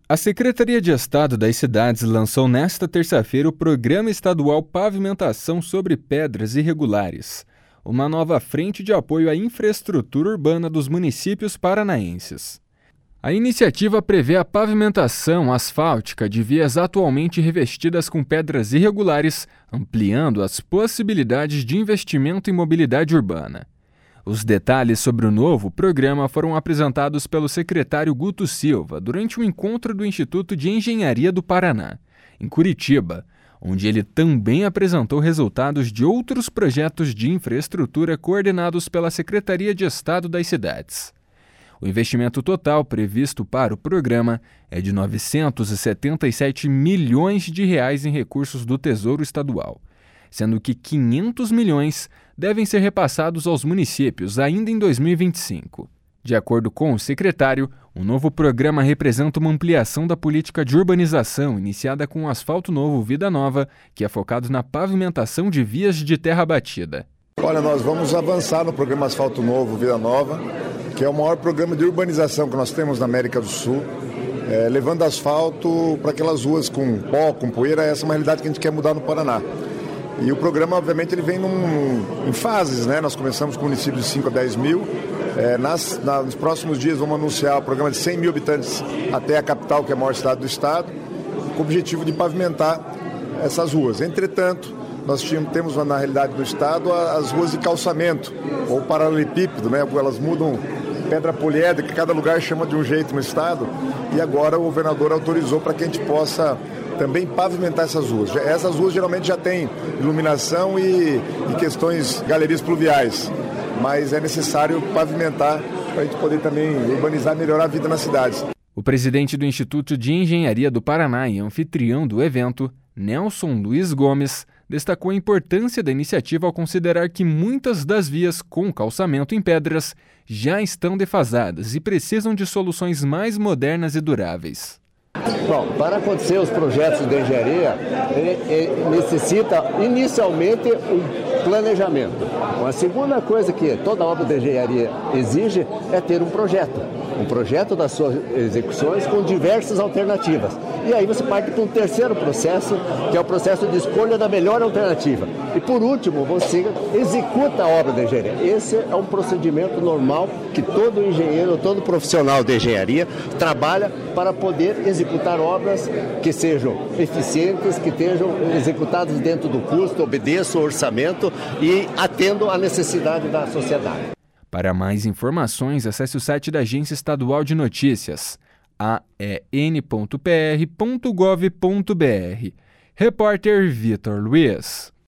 A Secretaria de Estado das Cidades lançou nesta terça-feira o Programa Estadual Pavimentação sobre Pedras Irregulares, uma nova frente de apoio à infraestrutura urbana dos municípios paranaenses. A iniciativa prevê a pavimentação asfáltica de vias atualmente revestidas com pedras irregulares, ampliando as possibilidades de investimento em mobilidade urbana. Os detalhes sobre o novo programa foram apresentados pelo secretário Guto Silva durante um encontro do Instituto de Engenharia do Paraná, em Curitiba, onde ele também apresentou resultados de outros projetos de infraestrutura coordenados pela Secretaria de Estado das Cidades. O investimento total previsto para o programa é de R$ 977 milhões de reais em recursos do Tesouro Estadual, sendo que 500 milhões devem ser repassados aos municípios ainda em 2025. De acordo com o secretário, o novo programa representa uma ampliação da política de urbanização iniciada com o Asfalto Novo Vida Nova, que é focado na pavimentação de vias de terra batida. Olha, nós vamos avançar no programa Asfalto Novo Vida Nova, que é o maior programa de urbanização que nós temos na América do Sul, levando asfalto para aquelas ruas com pó, com poeira. Essa é uma realidade que a gente quer mudar no Paraná. E o programa, obviamente, ele vem em fases, né? Nós começamos com municípios de 5 a 10 mil. Nos próximos dias vamos anunciar o programa de 100 mil habitantes até a capital, que é a maior cidade do estado, com o objetivo de pavimentar essas ruas. Entretanto, nós temos na realidade do estado as ruas de calçamento, ou paralelepípedo, né? Elas mudam pedra poliédrica, cada lugar chama de um jeito no estado, e agora o governador autorizou para que a gente possa também pavimentar essas ruas. Essas ruas geralmente já têm iluminação e questões, galerias pluviais, mas é necessário pavimentar para a gente poder também urbanizar e melhorar a vida nas cidades. O presidente do Instituto de Engenharia do Paraná e anfitrião do evento, Nelson Luiz Gomes, destacou a importância da iniciativa ao considerar que muitas das vias com calçamento em pedras já estão defasadas e precisam de soluções mais modernas e duráveis. Bom, para acontecer os projetos de engenharia, necessita inicialmente um planejamento. A segunda coisa que toda obra de engenharia exige é ter um projeto das suas execuções com diversas alternativas. E aí você parte para um terceiro processo, que é o processo de escolha da melhor alternativa. E por último, você executa a obra de engenharia. Esse é um procedimento normal que todo engenheiro, todo profissional de engenharia trabalha para poder executar obras que sejam eficientes, que estejam executadas dentro do custo, obedeçam ao orçamento e atendam à necessidade da sociedade. Para mais informações, acesse o site da Agência Estadual de Notícias, aen.pr.gov.br. Repórter Vitor Luiz.